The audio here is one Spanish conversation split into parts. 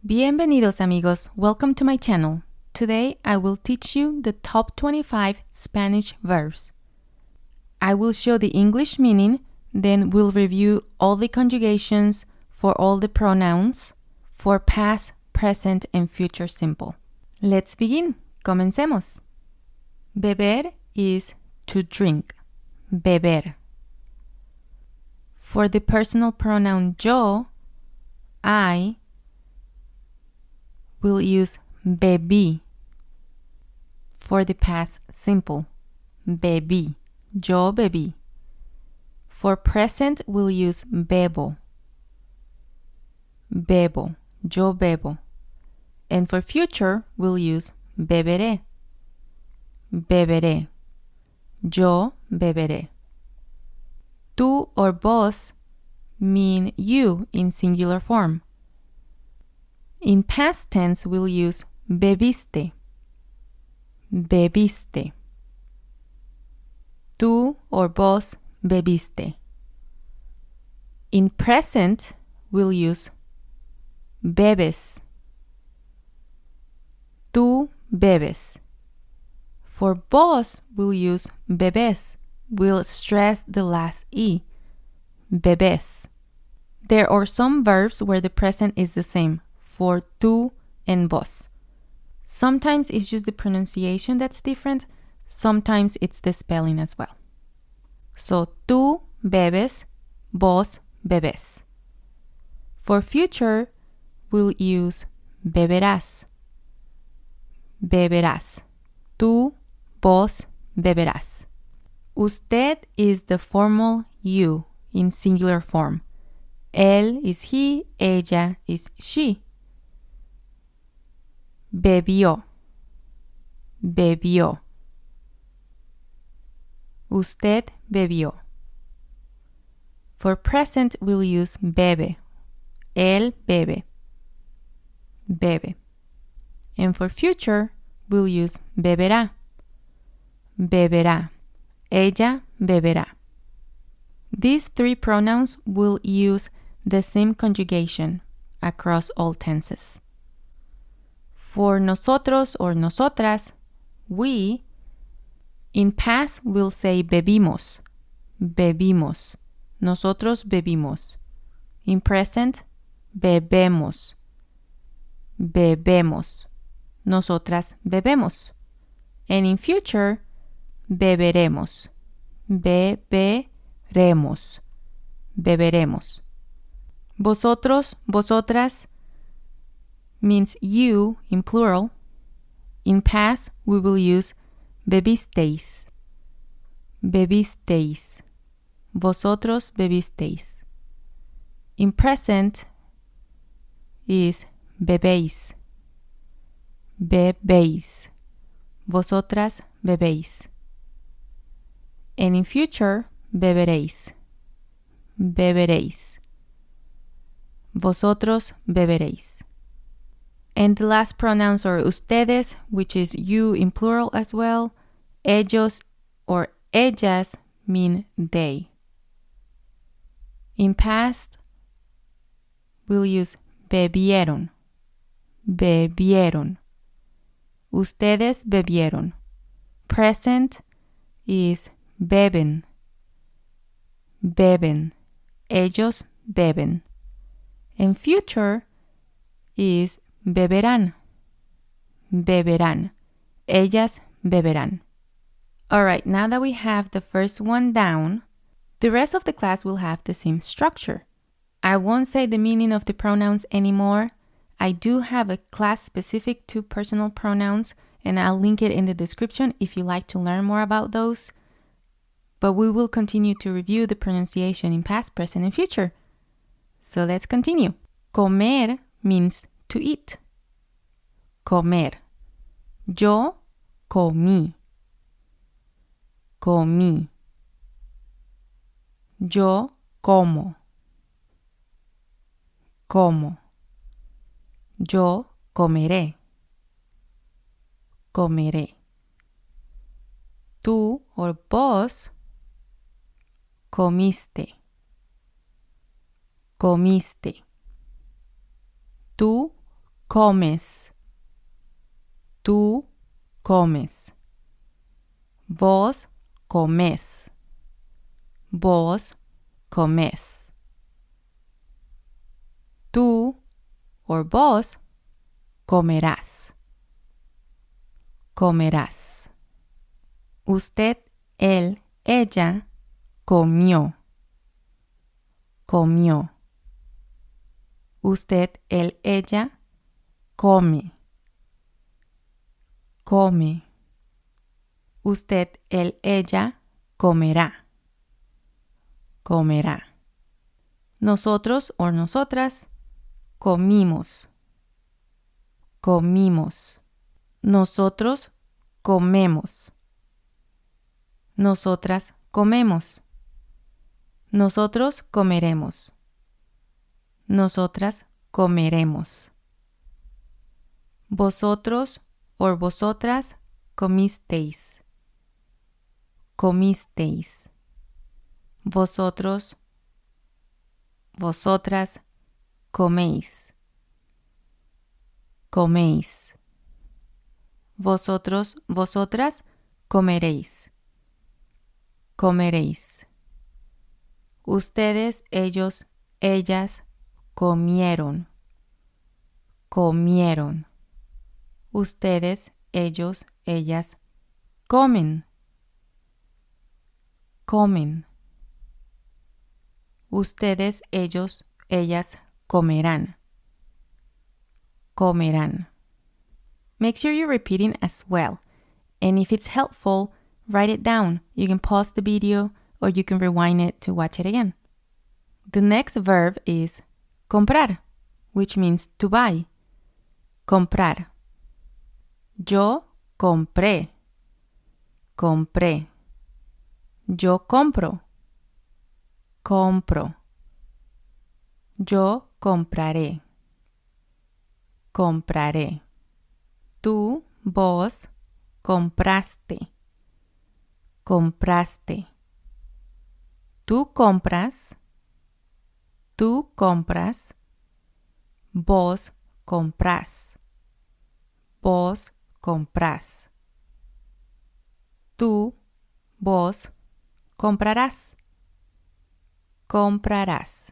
Bienvenidos amigos, welcome to my channel. Today I will teach you the top 25 Spanish verbs. I will show the English meaning, then we'll review all the conjugations for all the pronouns for past, present, and future simple. Let's begin. Comencemos. Beber is to drink. Beber. For the personal pronoun yo, I will use bebí. For the past simple, bebí. Yo bebí. For present, we'll use bebo. Bebo. Yo bebo. And for future, we'll use beberé. Beberé. Yo beberé. Tú or vos mean you in singular form. In past tense, we'll use bebiste. Bebiste. Tú or vos bebiste. In present, we'll use bebes. Tú bebes. For vos, we'll use bebés. We'll stress the last E. Bebés. There are some verbs where the present is the same. For tú and vos. Sometimes it's just the pronunciation that's different. Sometimes it's the spelling as well. So, tú bebes, vos bebés. For future, we'll use beberás. Beberás. Tú, vos, beberás. Usted is the formal you in singular form. Él is he, ella is she. Bebió. Bebió. Usted bebió. For present, we'll use bebe. Él bebe. Bebe. And for future, we'll use beberá. Beberá. Ella beberá. These three pronouns will use the same conjugation across all tenses. For nosotros or nosotras, we, in past we'll say bebimos. Bebimos. Nosotros bebimos. In present, bebemos. Bebemos. Nosotras bebemos. And in future, beberemos. Beberemos. Beberemos. Vosotros, vosotras means you in plural. In past, we will use bebisteis. Bebisteis. Vosotros bebisteis. In present is bebéis. Bebéis. Vosotras bebéis. And in future, beberéis. Beberéis. Vosotros beberéis. And the last pronouns are ustedes, which is you in plural as well. Ellos or ellas mean they. In past, we'll use bebieron. Bebieron. Ustedes bebieron. Present is beben. Beben. Ellos beben. And future is beberán. Beberán. Ellas beberán. Alright, now that we have the first one down, the rest of the class will have the same structure. I won't say the meaning of the pronouns anymore. I do have a class specific to personal pronouns, and I'll link it in the description if you like to learn more about those. But we will continue to review the pronunciation in past, present, and future. So let's continue. Comer means to eat. Comer. Yo comí. Comí. Yo como. Como. Yo comeré. Comeré. Tú or vos comiste. Comiste. Tú comes. Tú comes. Vos comes. Vos comes. Tú or vos comerás. Comerás. Usted, él, ella comió. Comió. Usted, él, ella come. Come. Usted, él, ella comerá. Comerá. Nosotros o nosotras comimos. Comimos. Nosotros comemos. Nosotras comemos. Nosotros comeremos. Nosotras comeremos. Vosotros o vosotras comisteis. Comisteis. Vosotros, vosotras coméis. Coméis. Vosotros, vosotras comeréis. Comeréis. Ustedes, ellos, ellas comieron. Comieron. Ustedes, ellos, ellas comen. Comen. Ustedes, ellos, ellas comerán. Comerán. Make sure you're repeating as well. And if it's helpful, write it down. You can pause the video or you can rewind it to watch it again. The next verb is comprar, which means to buy. Comprar. Yo compré. Compré. Yo compro. Compro. Yo compraré. Compraré. Tú, vos, compraste. Compraste. Tú compras. Tú compras. Vos comprás. Vos comprás. Tú, vos, comprarás. Comprarás.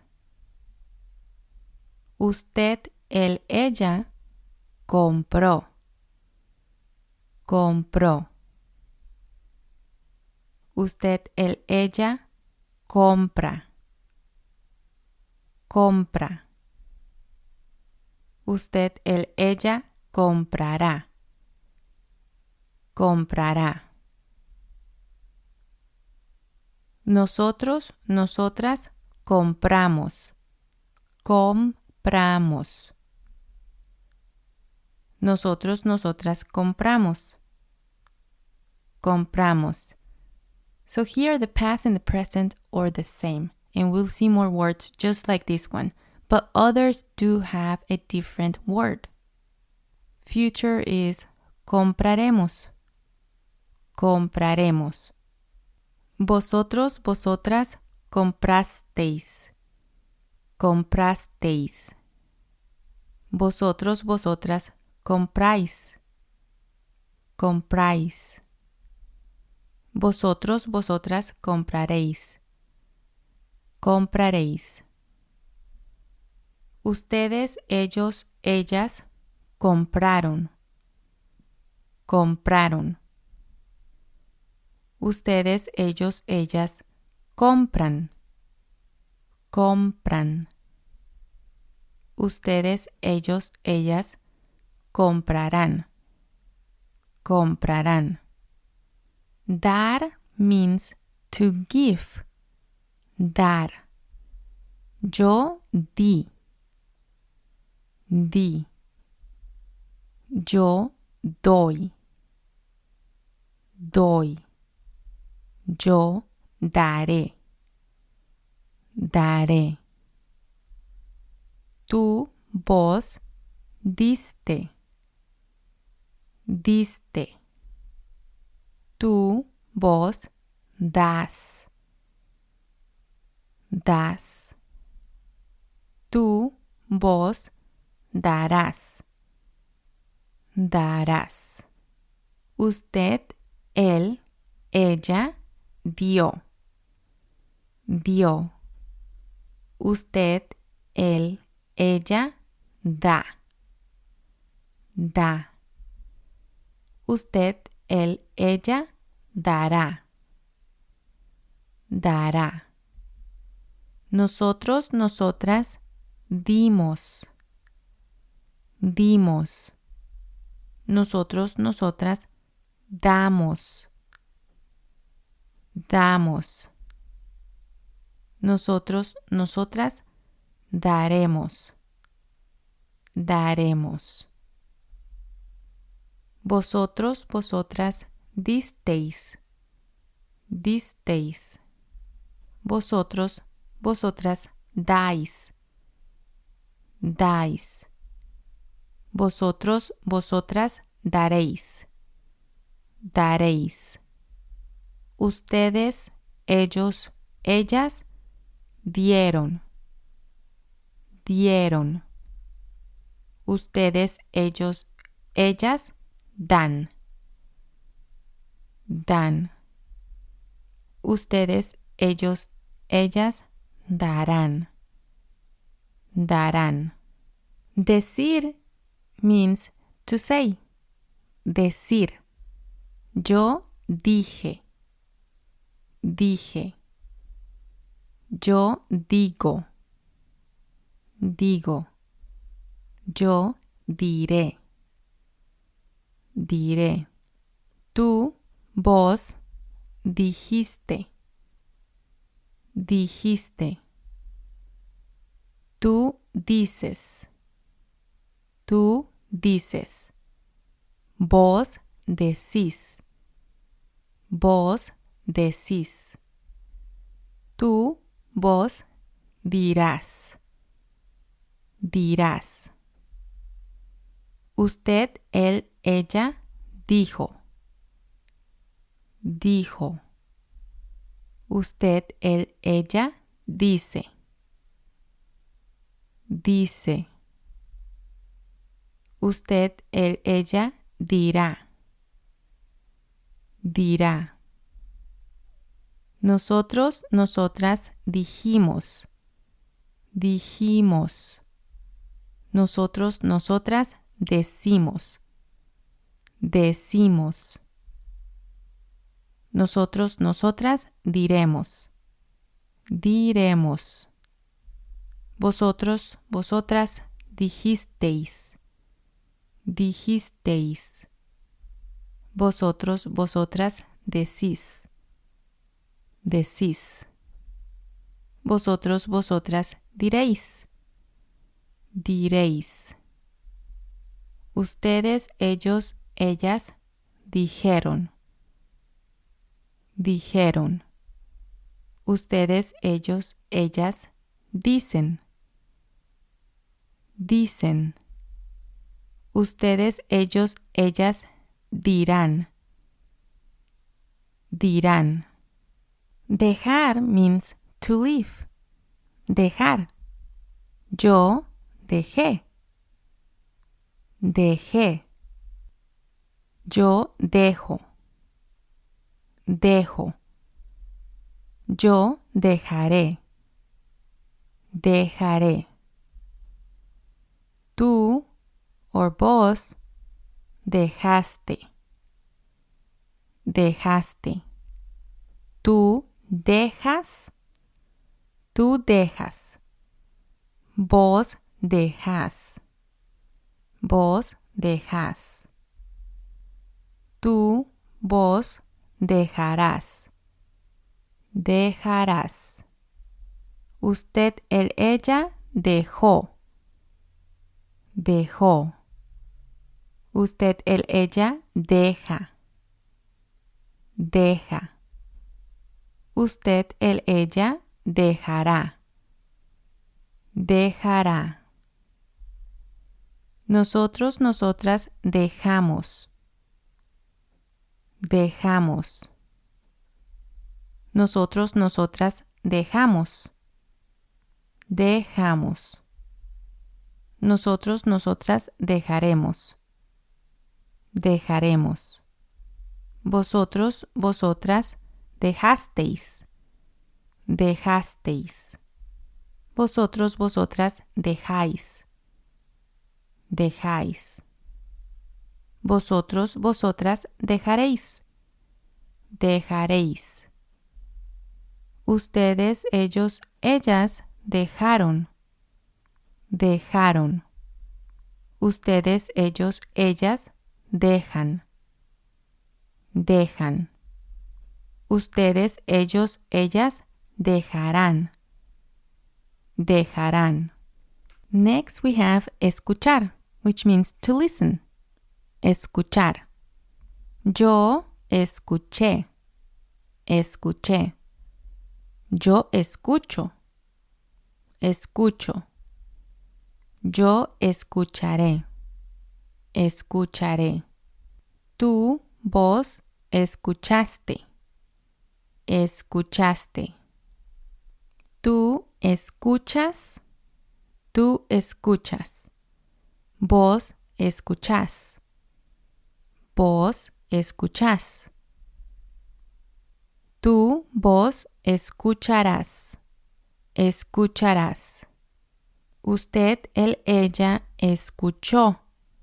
Usted, él, ella, compró. Compró. Usted, él, ella, compra. Compra. Usted, él, ella, comprará. Comprará. Nosotros, nosotras, compramos. Compramos. Nosotros, nosotras, compramos. Compramos. So here the past and the present are the same, and we'll see more words just like this one, but others do have a different word. Future is compraremos. Compraremos. Vosotros, vosotras, comprasteis. Comprasteis. Vosotros, vosotras, compráis. Compráis. Vosotros, vosotras, compraréis. Compraréis. Ustedes, ellos, ellas, compraron. Compraron. Ustedes, ellos, ellas, compran. Compran. Ustedes, ellos, ellas, comprarán. Comprarán. Dar means to give. Dar. Yo di. Di. Yo doy. Doy. Yo daré. Daré. Tú, vos, diste. Diste. Tú, vos, das. Das. Tú, vos, darás. darás. Usted, él, ella, dio. Dio. Usted, él, ella, da. Da. Usted, él, ella, dará. Dará. Nosotros, nosotras, dimos. Dimos. Nosotros, nosotras, damos. Damos. Nosotros, nosotras, daremos. Daremos. Vosotros, vosotras, disteis. Disteis. Vosotros, vosotras, dais. Dais. Vosotros, vosotras, daréis. Daréis. Ustedes, ellos, ellas, dieron. Dieron. Ustedes, ellos, ellas, dan. Dan. Ustedes, ellos, ellas, darán. Darán. Decir means to say. Decir. Yo dije. Dije. Yo digo. Digo. Yo diré. Diré. Tú, vos, dijiste. Dijiste. Tú dices. Tú dices. Vos decís. Vos decís. Tú, vos, dirás. Dirás. Usted, él, ella, dijo. Dijo. Usted, él, ella, dice. Dice. Usted, él, ella, dirá. Dirá. Nosotros, nosotras, dijimos. Dijimos. Nosotros, nosotras, decimos. Decimos. Nosotros, nosotras, diremos. Diremos. Vosotros, vosotras, dijisteis. Dijisteis. Vosotros, vosotras, decís. Decís. Vosotros, vosotras, diréis. Diréis. Ustedes, ellos, ellas, dijeron. Dijeron. Ustedes, ellos, ellas, dicen. Dicen. Ustedes, ellos, ellas, dirán. Dirán. Dejar means to leave. Dejar. Yo dejé. Dejé. Yo dejo. Dejo. Yo dejaré. Dejaré. Tú or vos dejaste. Dejaste. Tú dejas. Tú dejas. Vos dejas. Vos dejas. Tú, vos dejarás. Dejarás. Usted, él, ella, dejó. Dejó. Usted, él, ella, deja. Deja. Usted, él, ella, dejará. Dejará. Nosotros, nosotras, dejamos. Dejamos. Nosotros, nosotras, dejamos. Dejamos. Nosotros, nosotras, dejaremos. dejaremos. Vosotros, vosotras, dejasteis. Dejasteis. Vosotros, vosotras, dejáis. Dejáis. Vosotros, vosotras, dejaréis. Dejaréis. Ustedes, ellos, ellas, dejaron. Dejaron. Ustedes, ellos, ellas, dejan. Dejan. Ustedes, ellos, ellas, dejarán. Dejarán. Next we have escuchar, which means to listen. Escuchar. Yo escuché. Escuché. Yo escucho. Escucho. Yo escucharé. Escucharé. Tú, vos, escuchaste. Escuchaste. Tú escuchas. Tú escuchas. Vos escuchás. Vos escuchás. Tú, vos escucharás. Escucharás. Usted, él, ella escuchó.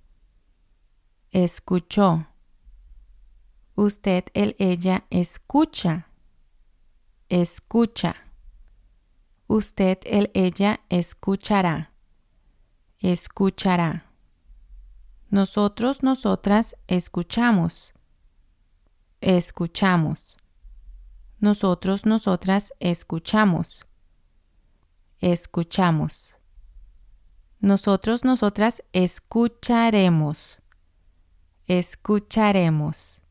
Escuchó. Usted, él, ella escucha. Escucha. Usted, él, ella escuchará. Escuchará. Nosotros, nosotras escuchamos. Escuchamos. Nosotros, nosotras escuchamos. Escuchamos. Nosotros, nosotras escucharemos. Escucharemos.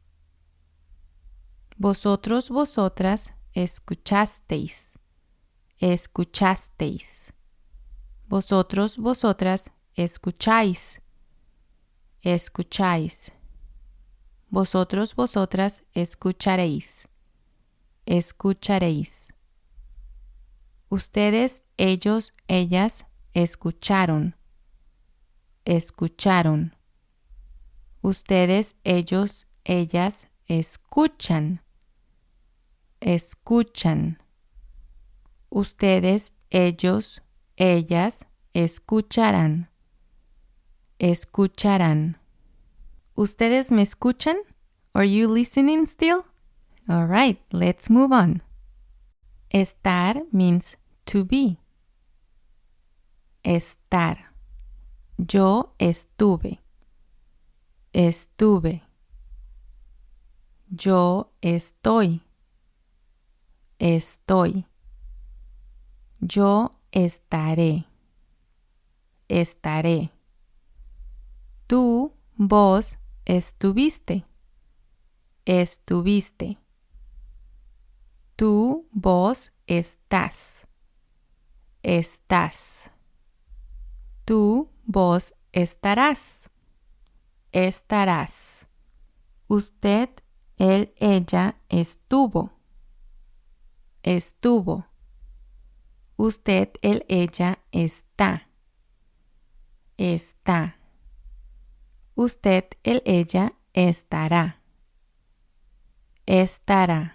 Vosotros, vosotras escuchasteis. Escuchasteis. Vosotros, vosotras escucháis. Escucháis. Vosotros, vosotras escucharéis. Escucharéis. Ustedes, ellos, ellas escucharon. Escucharon. Ustedes, ellos, ellas escuchan. Escuchan. Ustedes, ellos, ellas escucharán. Escucharán. ¿Ustedes me escuchan? Are you listening still? All right, let's move on. Estar means to be. Estar. Yo estuve. Estuve. Yo estoy. Estoy. Yo estaré. Estaré. Tú, vos, estuviste. Estuviste. Tú, vos, estás. Estás. Tú, vos, estarás. Estarás. Usted, él, ella, estuvo. Estuvo. Usted, él, ella, está. Está. Usted, él, ella, estará. Estará.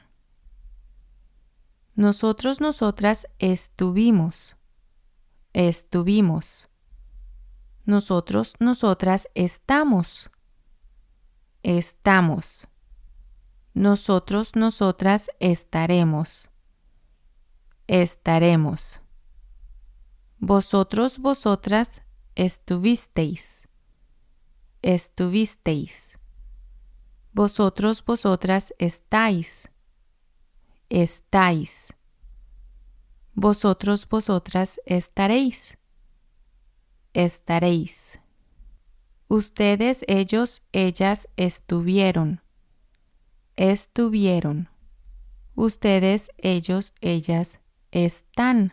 Nosotros, nosotras estuvimos. Estuvimos. Nosotros, nosotras estamos. Estamos. Nosotros, nosotras estaremos. Estaremos. Vosotros, vosotras estuvisteis. Estuvisteis. Vosotros, vosotras estáis. Estáis. Vosotros, vosotras estaréis. Estaréis. Ustedes, ellos, ellas estuvieron. Estuvieron. Ustedes, ellos, ellas están.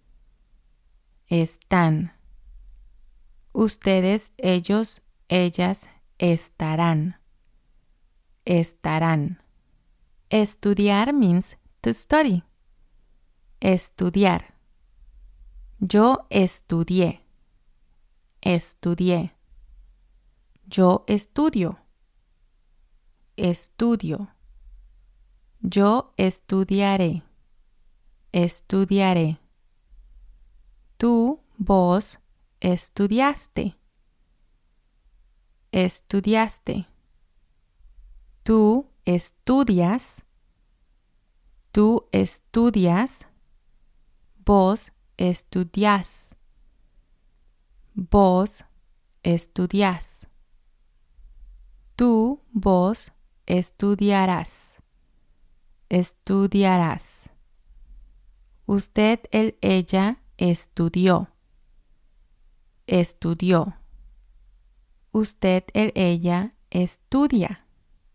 Están. Ustedes, ellos, ellas estarán. Estarán. Estudiar means to study. Estudiar. Yo estudié. Estudié. Yo estudio. estudio. Yo estudiaré. Estudiaré. Tú, vos, estudiaste. Estudiaste. Tú estudias. Tú estudias. Vos estudiás. Vos estudiás. Tú, vos, estudiarás. Estudiarás. Usted, él, ella, estudió. Estudió. Usted, él, ella, estudia.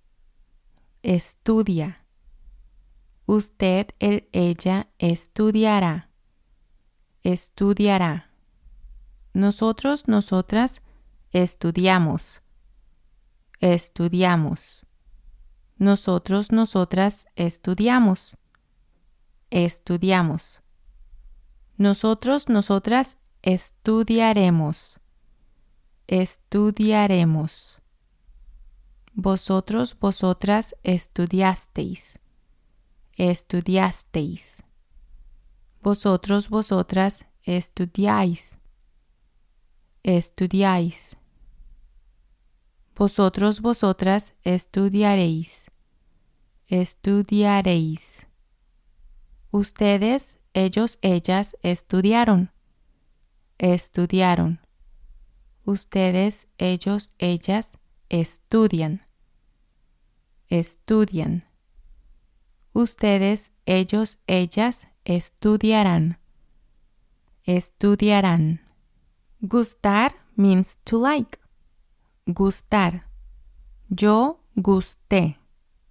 Estudia. Usted, él, ella, estudiará. Estudiará. Nosotros, nosotras, estudiamos. Estudiamos. Nosotros, nosotras, estudiamos. Estudiamos. Nosotros, nosotras, estudiaremos. Estudiaremos. Vosotros, vosotras, estudiasteis. Estudiasteis. Vosotros, vosotras, estudiáis. Estudiáis. Vosotros, vosotras, estudiaréis. Estudiaréis. Ustedes, ellos, ellas, estudiaron. Estudiaron. Ustedes, ellos, ellas, estudian. Estudian. Ustedes, ellos, ellas, estudiarán. Estudiarán. Gustar means to like. Gustar. Yo gusté.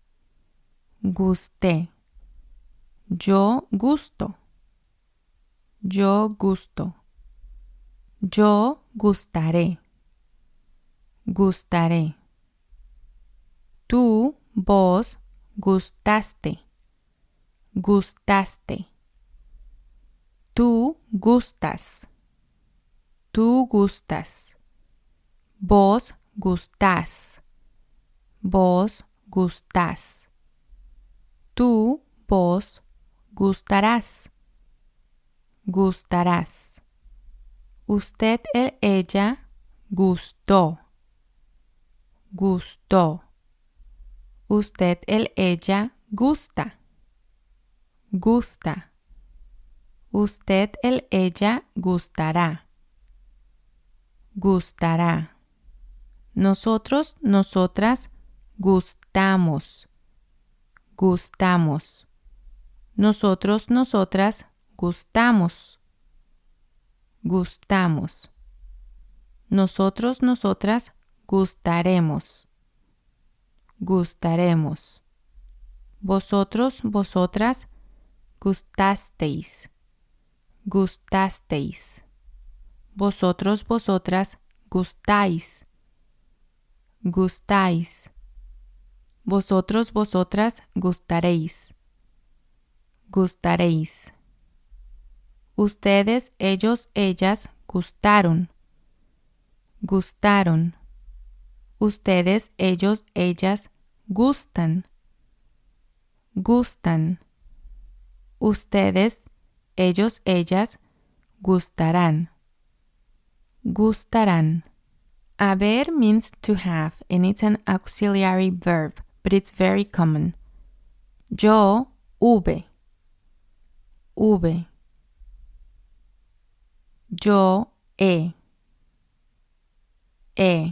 Gusté. Yo gusto. Yo gusto. Yo gustaré. Gustaré. Tú, vos, gustaste. Gustaste. Tú gustas. Tú gustas. Vos gustás. Vos gustás. Tú, vos, gustarás. Gustarás. Usted, él, ella, gustó. Gustó. Usted, él, ella, gusta. Gusta. Usted, él, ella, gustará. Gustará. Nosotros, nosotras, gustamos. Gustamos. Nosotros, nosotras, gustamos. Gustamos. Nosotros, nosotras, gustaremos. Gustaremos. Vosotros, vosotras, gustasteis. Gustasteis. Vosotros, vosotras, gustáis. Gustáis. Vosotros, vosotras, gustaréis. Gustaréis. Ustedes, ellos, ellas, gustaron. Gustaron. Ustedes, ellos, ellas, gustan. Gustan. Ustedes, ellos, ellas, gustarán. Gustarán. Haber means to have, and it's an auxiliary verb, but it's very common. Yo hube. Hube. Yo he. He.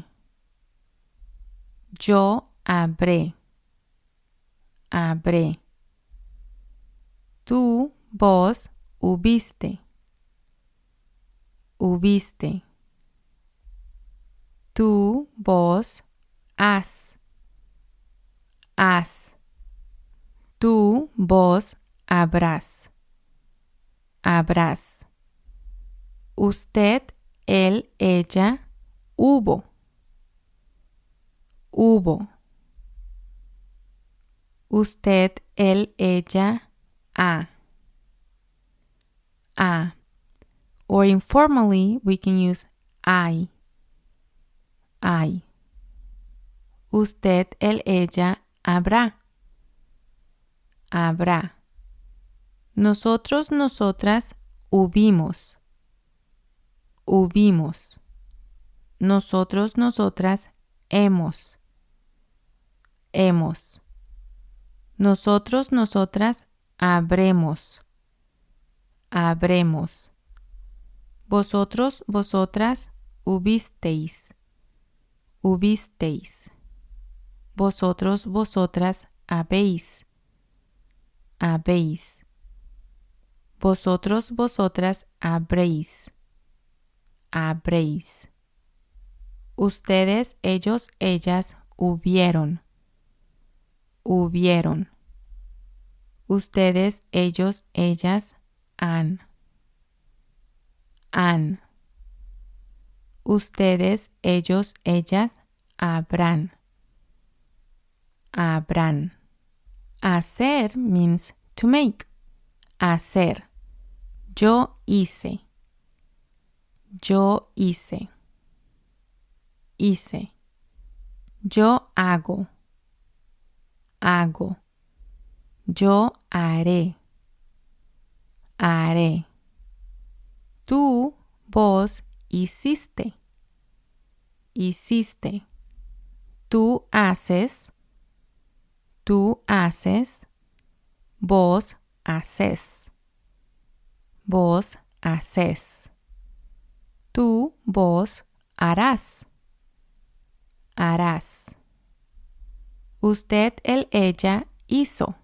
Yo habré. Habré. Tú, vos, hubiste. Hubiste. Tú, vos, has. Has. Tú, vos, habrás. Habrás. Usted, él, ella, hubo. Hubo. Usted, él, ella, ha. Ha. Or informally, we can use I. I. Usted, él, ella, habrá. Habrá. Nosotros, nosotras, hubimos. Hubimos. Nosotros, nosotras, hemos. Hemos. Nosotros, nosotras, habremos. Habremos. Vosotros, vosotras, hubisteis. Hubisteis. Vosotros, vosotras, habéis. Habéis. Vosotros, vosotras, habréis. Habréis. Ustedes, ellos, ellas, hubieron. Hubieron. Ustedes, ellos, ellas, han. Han. Ustedes, ellos, ellas, habrán. Habrán. Hacer means to make. Hacer. Yo hice. Yo hice. Hice. Yo hago. Hago. Yo haré. Haré. Tú, vos, hiciste. Hiciste. Tú haces. Tú haces. Vos haces. Vos haces. Tú, vos, harás. Harás. Usted, él, ella, hizo.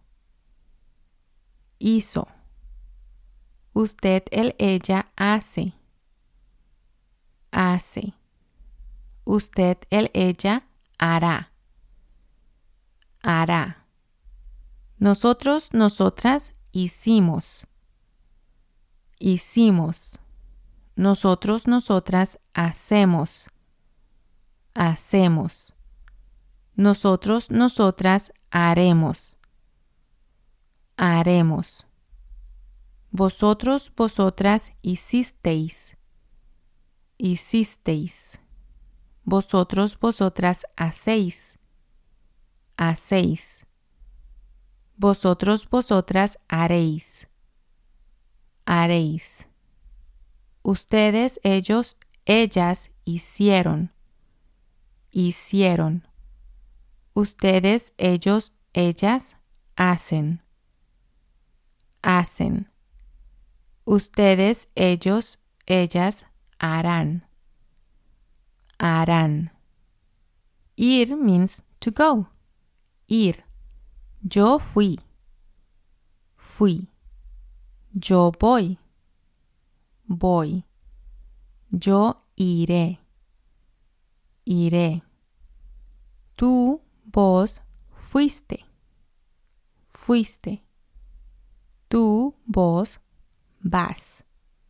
Hizo. Usted, él, ella, hace. Hace. Usted, él, ella, hará. Hará. Nosotros, nosotras, hicimos. Hicimos. Nosotros, nosotras, hacemos. Hacemos. Nosotros, nosotras, haremos. Haremos. Vosotros, vosotras, hicisteis. Hicisteis. Vosotros, vosotras, hacéis. Hacéis. Vosotros, vosotras, haréis. Haréis. Ustedes, ellos, ellas, hicieron. Hicieron. Ustedes, ellos, ellas, hacen. Hacen. Ustedes, ellos, ellas, harán. Harán. Ir means to go. Ir. Yo fui. Fui. Yo voy. Voy. Yo iré. Iré. Tú, vos, fuiste. Fuiste. Tú, vos, vas.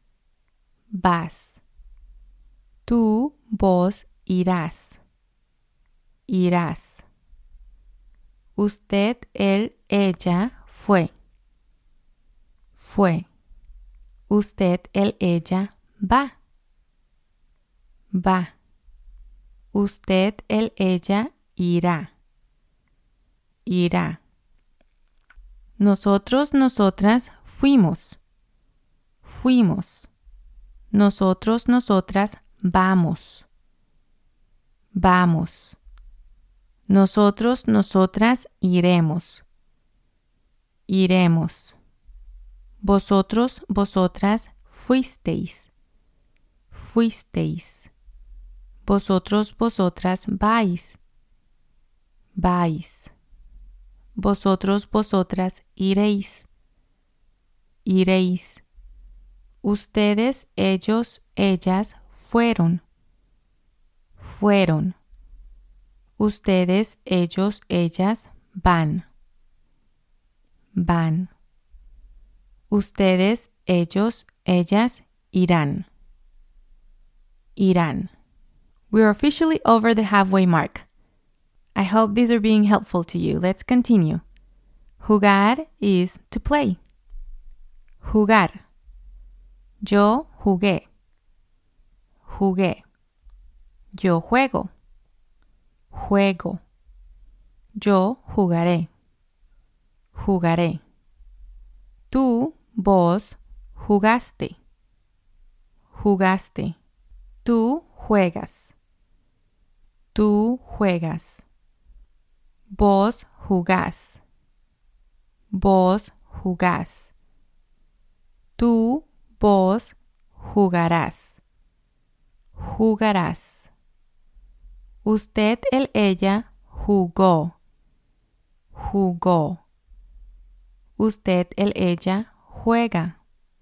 Vas. Tú, vos, irás. Irás. Usted, él, ella, fue. Fue. Usted, él, ella, va. Va. Usted, él, ella, irá. Irá. Nosotros, nosotras, fuimos. Fuimos. Nosotros, nosotras, vamos. Vamos. Nosotros, nosotras, iremos. Iremos. Vosotros, vosotras, fuisteis. Fuisteis. Vosotros, vosotras, vais. Vais. Vosotros, vosotras, iréis. Iréis. Ustedes, ellos, ellas, fueron. Fueron. Ustedes, ellos, ellas, van. Van. Ustedes, ellos, ellas, irán. Irán. We're officially over the halfway mark. I hope these are being helpful to you. Let's continue. Jugar is to play. Jugar. Yo jugué. Jugué. Yo juego. Juego. Yo jugaré. Jugaré. Tú, vos, jugaste. Jugaste. Tú juegas. Tú juegas. Vos jugás. Vos jugás. Tú, vos, jugarás. Jugarás. Usted, él, ella, jugó. Jugó. Usted, él, ella, juega.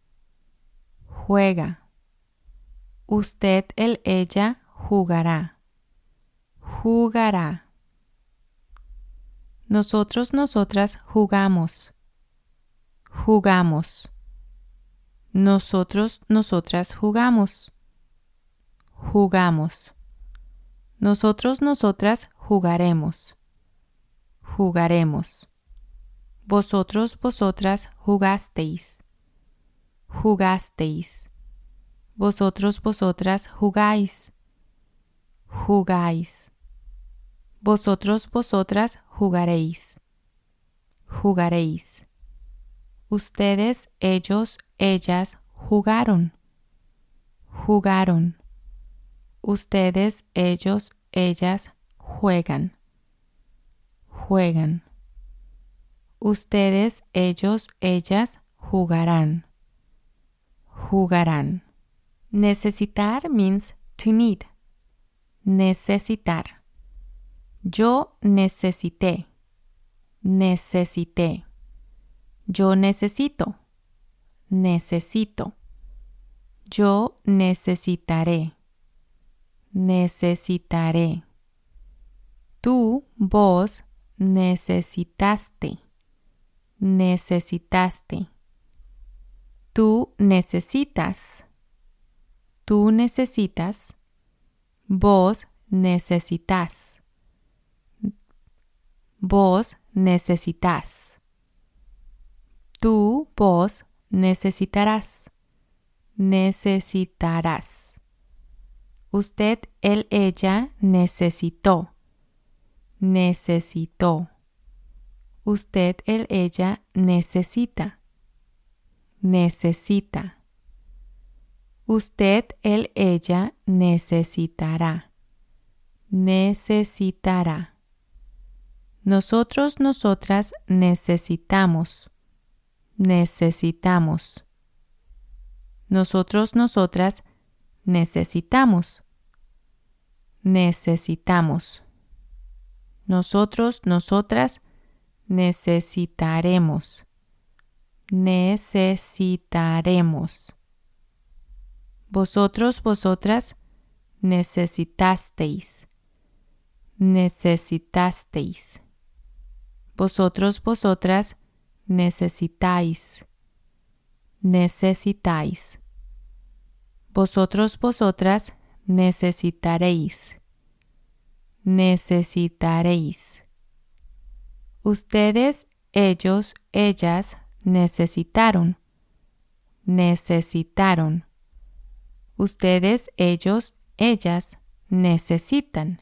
Juega. Usted, él, ella, jugará. Jugará. Nosotros, nosotras jugamos. Jugamos. Nosotros, nosotras jugamos. Jugamos. Nosotros, nosotras jugaremos. Jugaremos. Vosotros, vosotras jugasteis. Jugasteis. Vosotros, vosotras jugáis. Jugáis. Vosotros, vosotras jugaréis. Jugaréis. Ustedes, ellos, ellas jugaron. Jugaron. Ustedes, ellos, ellas juegan. Juegan. Ustedes, ellos, ellas jugarán. Jugarán. Necesitar means to need. Necesitar. Yo necesité. Necesité. Yo necesito. Necesito. Yo necesitaré. Necesitaré. Tú, vos, necesitaste. Necesitaste. Tú necesitas. Tú necesitas. Vos necesitas. Vos necesitas. Tú, vos necesitarás. Necesitarás. Usted, él, ella necesitó. Necesitó. Usted, él, ella necesita. Necesita. Usted, él, ella necesitará. Necesitará. Nosotros, nosotras necesitamos. Necesitamos. Nosotros, nosotras necesitamos. Necesitamos. Nosotros, nosotras necesitaremos. Necesitaremos. Vosotros, vosotras necesitasteis. Necesitasteis. Vosotros, vosotras necesitáis. Necesitáis. Vosotros, vosotras necesitaréis. Necesitaréis. Ustedes, ellos, ellas necesitaron. Necesitaron. Ustedes, ellos, ellas necesitan.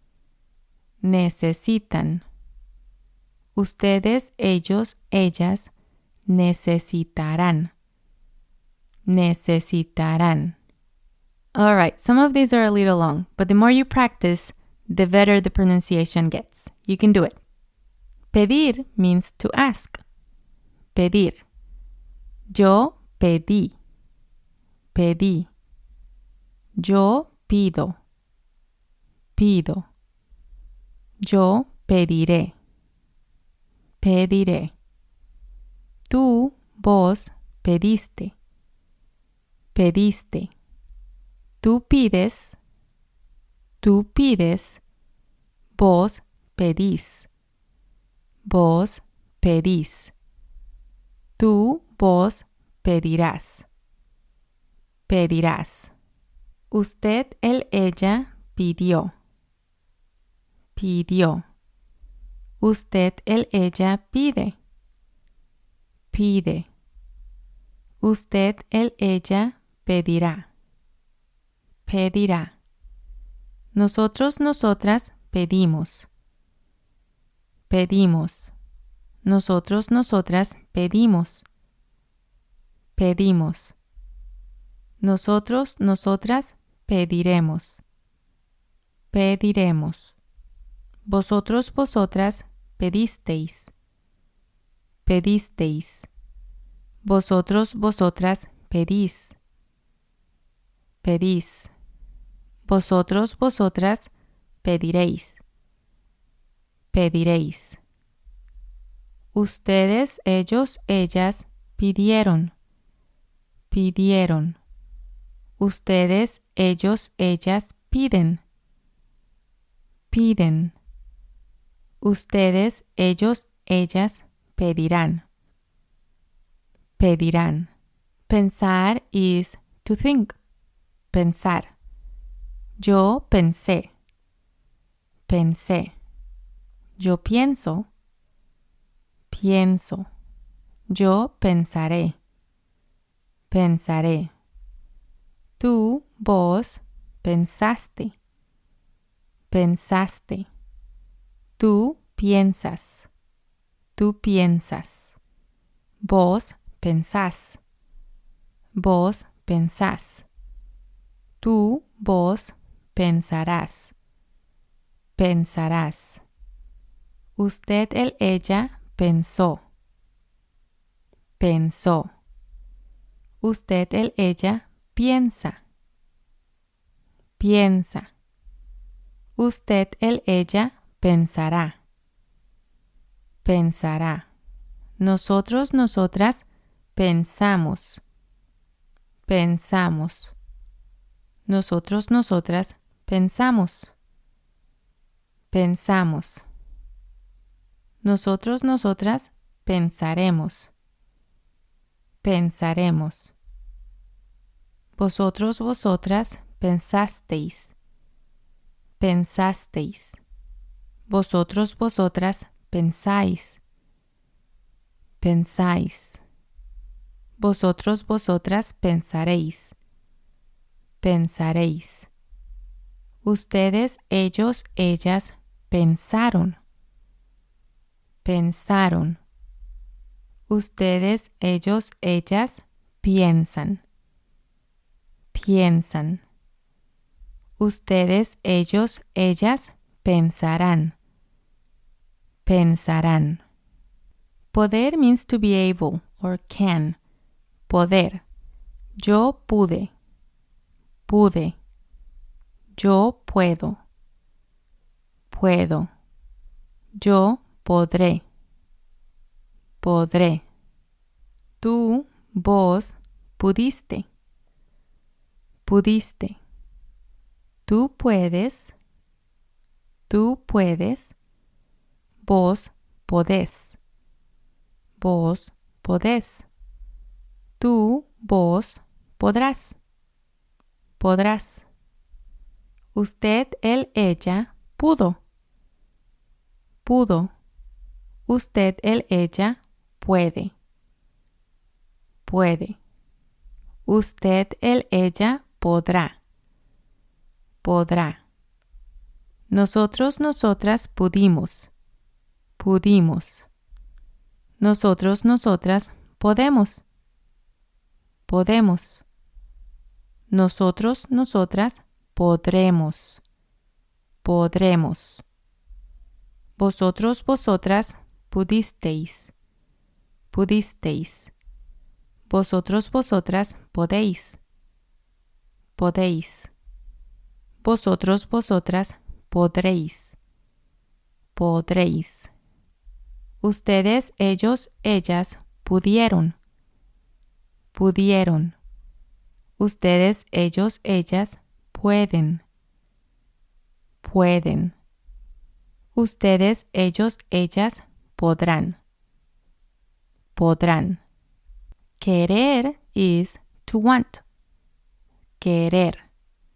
Necesitan. Ustedes, ellos, ellas necesitarán. Necesitarán. All right, some of these are a little long, but the more you practice, the better the pronunciation gets. You can do it. Pedir means to ask. Pedir. Yo pedí. Pedí. Yo pido. Pido. Yo pediré. Pediré. Tú, vos, pediste. Pediste. Tú pides. Tú pides. Vos pedís. Vos pedís. Tú, vos pedirás. Pedirás. Usted, él, ella pidió. Pidió. Usted, él, ella pide. Pide. Usted, él, ella pedirá. Pedirá. Nosotros, nosotras pedimos. pedimos. Nosotros, nosotras, pedimos. Pedimos. Nosotros, nosotras, pediremos. Pediremos. Vosotros, vosotras, pedisteis. Pedisteis. Vosotros, vosotras, pedís. Pedís. Vosotros, vosotras, pediréis. Pediréis. Ustedes, ellos, ellas, pidieron. Pidieron. Ustedes, ellos, ellas, piden. Piden. Ustedes, ellos, ellas, pedirán. Pedirán. Pensar is to think. Pensar. Yo pensé. Pensé. Yo pienso. Pienso. Yo pensaré. Pensaré. Tú, vos, pensaste. Pensaste. Tú piensas. Tú piensas. Vos pensás. Vos pensás. Tú, vos, pensarás. Pensarás. Usted, él, ella, pensó. Pensó. Usted, él, ella, piensa. Piensa. Usted, él, ella, pensará. Pensará. Nosotros, nosotras, pensamos. Pensamos. Nosotros, nosotras, pensamos. Pensamos. Nosotros, nosotras, pensaremos. Pensaremos. Vosotros, vosotras, pensasteis. Pensasteis. Vosotros, vosotras, pensáis. Pensáis. Vosotros, vosotras, pensaréis. Pensaréis. Ustedes, ellos, ellas, pensaron. Pensaron. Ustedes, ellos, ellas, piensan. Piensan. Ustedes, ellos, ellas, pensarán. Pensarán. Poder means to be able or can. Poder. Yo pude. Pude. Yo puedo. Puedo. Yo podré. Podré. Tú, vos, pudiste. Pudiste. Tú puedes. Tú puedes. Vos podés. Vos podés. Tú, vos, podrás. Podrás. Usted, él, ella, pudo. Pudo. Usted, él, ella, puede. Puede. Usted, él, ella, podrá. Podrá. Nosotros, nosotras, pudimos. Pudimos. Nosotros, nosotras, podemos. Podemos. Nosotros, nosotras, podremos. Podremos. Vosotros, vosotras, pudisteis. Pudisteis. Vosotros, vosotras, podéis. Podéis. Vosotros, vosotras, podréis. Podréis. Ustedes, ellos, ellas, pudieron. Pudieron. Ustedes, ellos, ellas, pueden. Pueden. Ustedes, ellos, ellas, podrán. Podrán. Querer is to want. Querer.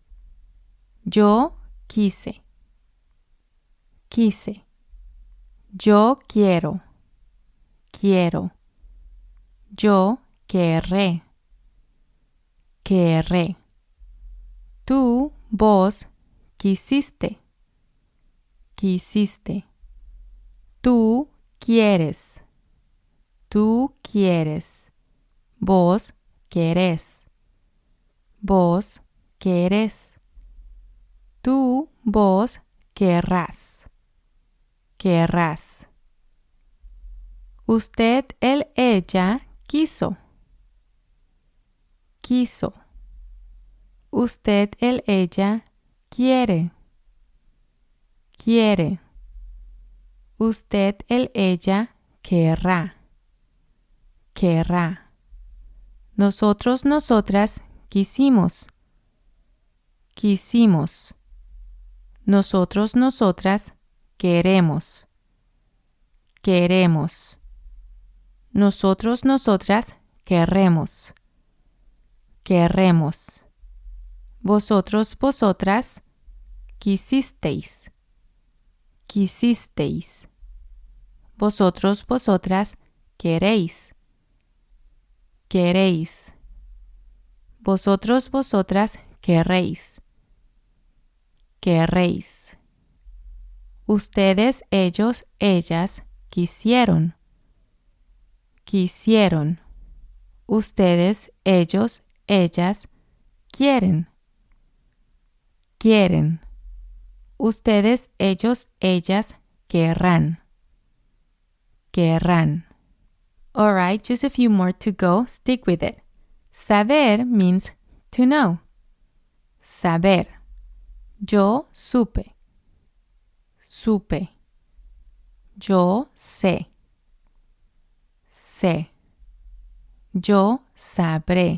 Yo quise. Quise. Yo quiero. Quiero. Yo querré. Querré. Tú, vos, quisiste. Quisiste. Tú quieres. Tú quieres. Vos querés. Vos querés. Tú, vos querrás. Querrás. Usted, él, ella quiso. Quiso. Usted, él, ella quiere. Quiere. Usted, él, ella querrá. Querrá. Nosotros, nosotras quisimos. Quisimos. Nosotros, nosotras queremos. Queremos. Nosotros, nosotras querremos. Querremos. Vosotros, vosotras quisisteis. Quisisteis. Vosotros, vosotras queréis. Queréis. Vosotros, vosotras querréis. Querréis. Ustedes, ellos, ellas quisieron. Quisieron. Ustedes, ellos, ellas quieren. Quieren. Ustedes, ellos, ellas querrán. Querrán. All right, just a few more to go. Stick with it. Saber means to know. Saber. Yo supe. Supe. Yo sé. Sé. Yo sabré.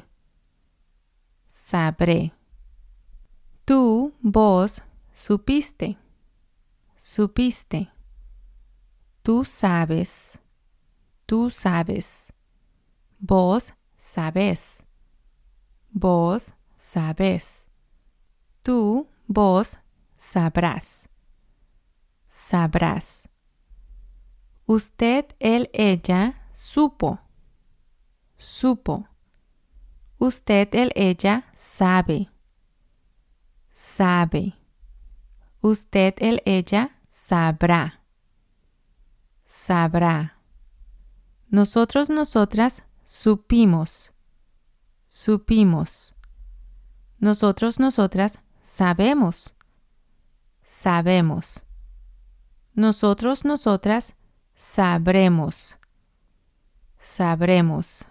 Sabré. Tú, vos, supiste. Supiste. Tú sabes. Tú sabes. Vos sabés. Vos sabés. Tú, vos sabrás. Sabrás. Usted, él, ella supo. Supo. Usted, él, ella sabe. Sabe. Usted, él, ella sabrá. Sabrá. Nosotros, nosotras supimos. Supimos. Nosotros, nosotras sabemos. Sabemos. Nosotros, nosotras sabremos. Sabremos.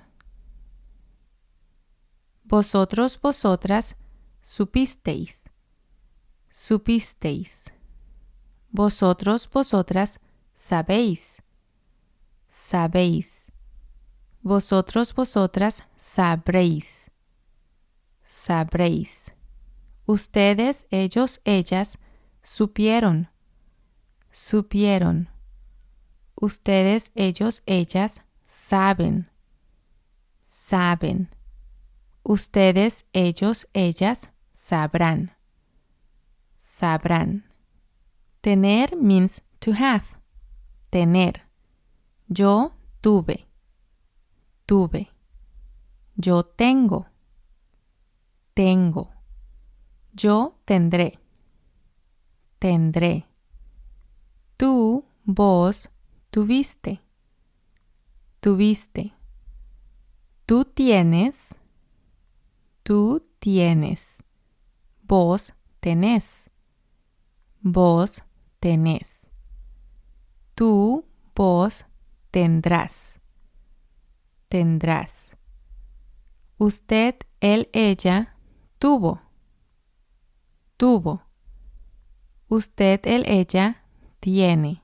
Vosotros, vosotras supisteis. Supisteis. Vosotros, vosotras sabéis. Sabéis. Vosotros, vosotras sabréis. Sabréis. Ustedes, ellos, ellas supieron. Supieron. Ustedes, ellos, ellas saben. Saben. Ustedes, ellos, ellas sabrán. Sabrán. Tener means to have. Tener. Yo tuve. Tuve. Yo tengo. Tengo. Yo tendré. Tendré. Tú, vos, tuviste. Tuviste. Tú tienes. Tú tienes. Vos tenés. Vos tenés. Tú, vos, tendrás. Tendrás. Usted, él, ella, tuvo. Tuvo. Usted, él, ella, tiene.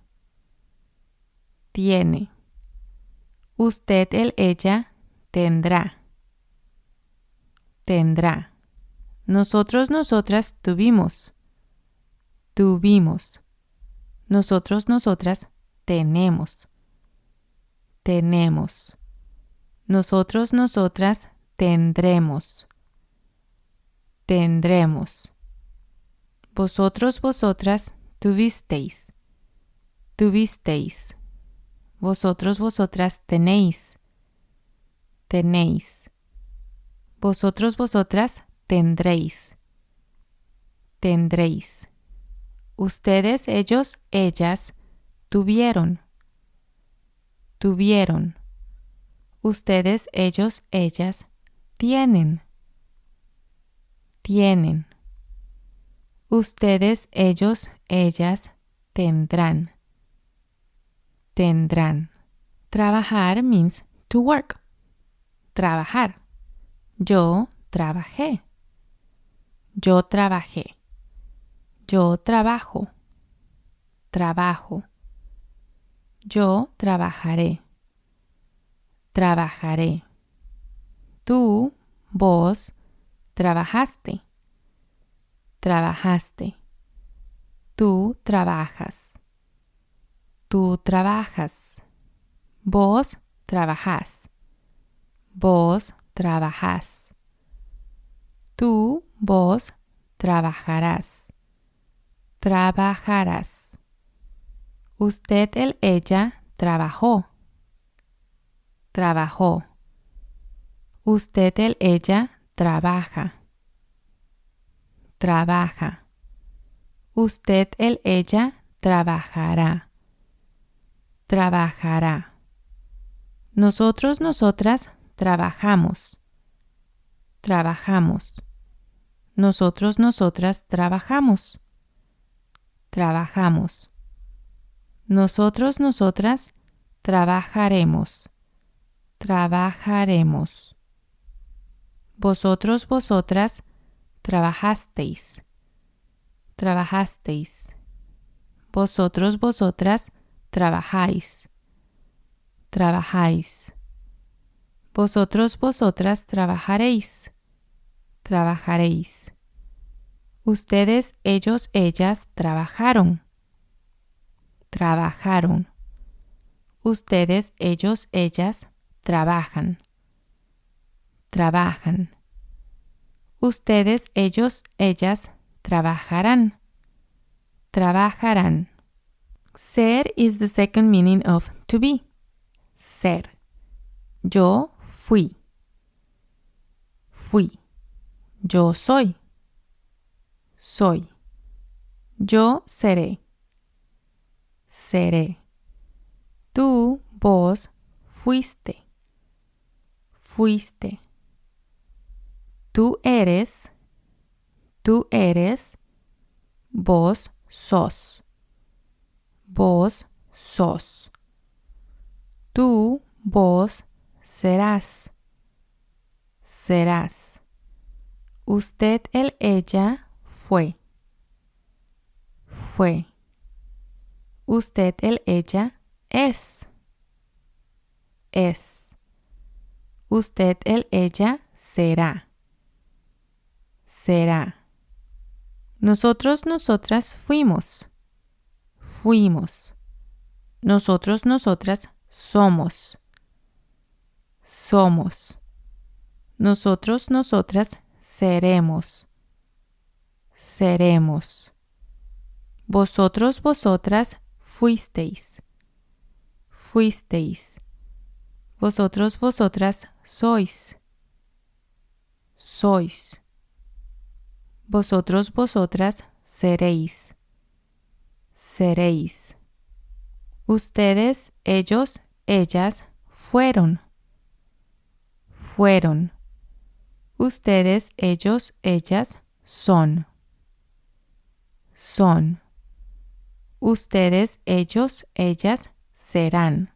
Tiene. Usted, él, ella, tendrá. Tendrá. Nosotros, nosotras tuvimos. Tuvimos. Nosotros, nosotras tenemos. Tenemos. Nosotros, nosotras tendremos. Tendremos. Vosotros, vosotras tuvisteis. Tuvisteis. Vosotros, vosotras tenéis. Tenéis. Vosotros, vosotras tendréis. Tendréis. Ustedes, ellos, ellas tuvieron. tuvieron. Ustedes, ellos, ellas, tienen. Tienen. Ustedes, ellos, ellas, tendrán. Tendrán. Trabajar means to work. Trabajar. Yo trabajé. Yo trabajé. Yo trabajo. Trabajo. Yo trabajaré. Trabajaré. Tú, vos, trabajaste. Trabajaste. Tú trabajas. Tú trabajas. Vos trabajás. Vos trabajás. Tú, vos, trabajarás. Trabajarás. Usted, él, ella, trabajó. Trabajó. Usted, él, ella, trabaja. Trabaja. Usted, él, ella, trabajará. Trabajará. Nosotros, nosotras, trabajamos. Trabajamos. Nosotros, nosotras, trabajamos. Trabajamos. Nosotros, nosotras, trabajaremos. Trabajaremos. Vosotros, vosotras, trabajasteis. Trabajasteis. Vosotros, vosotras, trabajáis. Trabajáis. Vosotros, vosotras, trabajaréis. Trabajaréis. Ustedes, ellos, ellas, trabajaron. Trabajaron. Ustedes, ellos, ellas, trabajan. Trabajan. Ustedes, ellos, ellas, trabajarán. Trabajarán. Ser is the second meaning of to be. Ser. Yo fui. Fui. Yo soy. Soy. Yo seré. Seré. Tú, vos, fuiste. Fuiste. Tú eres. Tú eres. Vos sos. Vos sos. Tú, vos, serás. Serás. Usted, él, ella, fue. Fue. Usted, él, ella, es. Es. Usted, él, ella, será. Será. Nosotros, nosotras, fuimos. Fuimos. Nosotros, nosotras, somos. Somos. Nosotros, nosotras, seremos. Seremos. Vosotros, vosotras, fuisteis. Fuisteis. Vosotros, vosotras, sois. Sois. Vosotros, vosotras, seréis. Seréis. Ustedes, ellos, ellas, fueron. Fueron. Ustedes, ellos, ellas, son. Son. Ustedes, ellos, ellas, serán.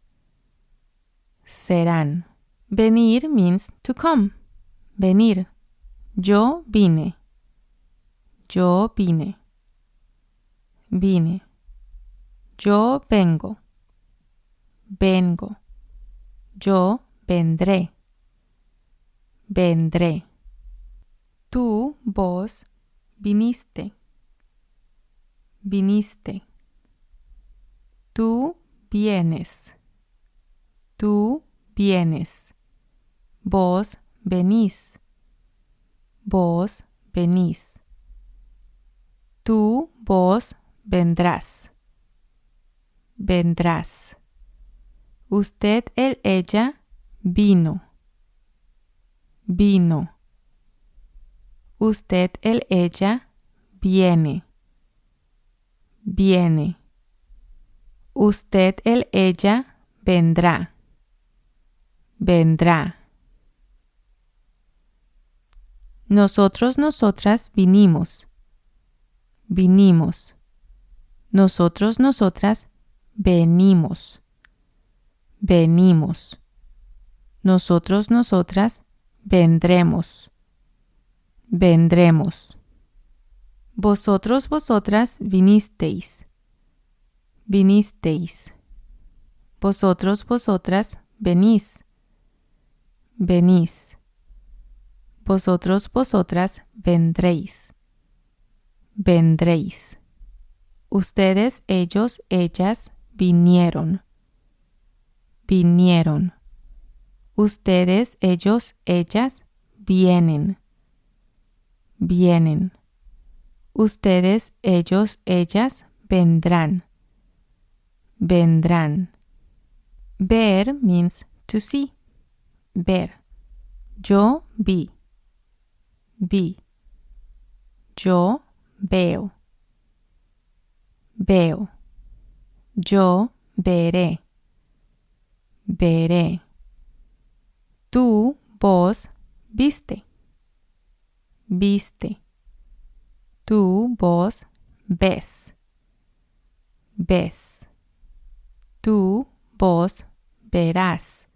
Serán. Venir means to come. Venir. Yo vine. Yo vine. Vine. Yo vengo. Vengo. Yo vendré. Vendré. Tú, vos, viniste. Viniste. Tú vienes. Tú vienes. Vos venís. Vos venís. Tú, vos, vendrás. Vendrás. Usted, él, ella, vino. Vino. Usted, él, ella, viene. Viene. Usted, él, ella, vendrá. vendrá. Nosotros, nosotras vinimos. Vinimos. Nosotros, nosotras venimos. Venimos. Nosotros, nosotras vendremos. Vendremos. Vosotros, vosotras vinisteis. Vinisteis. Vosotros, vosotras venís. Venís. Vosotros, vosotras vendréis. Vendréis. Ustedes, ellos, ellas vinieron. Vinieron. Ustedes, ellos, ellas vienen. Vienen. Ustedes, ellos, ellas vendrán. Vendrán. Ver means to see. Ver. Yo vi. Vi. Yo veo. Veo. Yo veré. Veré. Tú, vos, viste. Viste. Tú, vos, ves. Ves. Tú, vos, verás.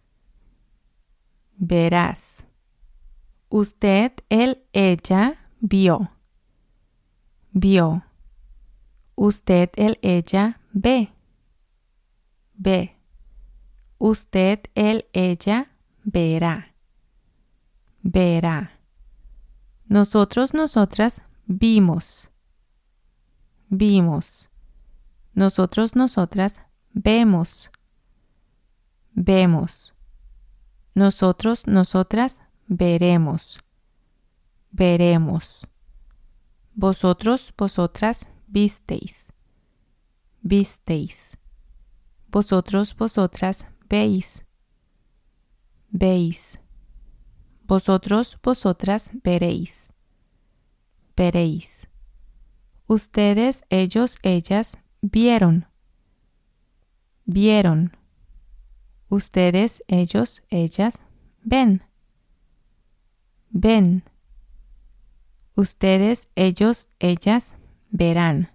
Verás. Usted, él, ella, vio. Vio. Usted, él, ella, ve. Ve. Usted, él, ella, verá. Verá. Nosotros, nosotras, vimos. Vimos. Nosotros, nosotras, vemos. Vemos. Nosotros, nosotras, veremos. Veremos. Vosotros, vosotras, visteis. Visteis. Vosotros, vosotras, veis. Veis. Vosotros, vosotras, veréis. Veréis. Ustedes, ellos, ellas, vieron. Vieron. Ustedes, ellos, ellas, ven. Ven. Ustedes, ellos, ellas, verán.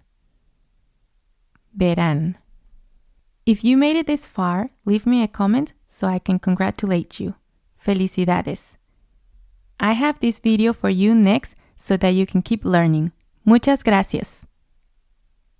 Verán. If you made it this far, leave me a comment so I can congratulate you. Felicidades. I have this video for you next so that you can keep learning. Muchas gracias.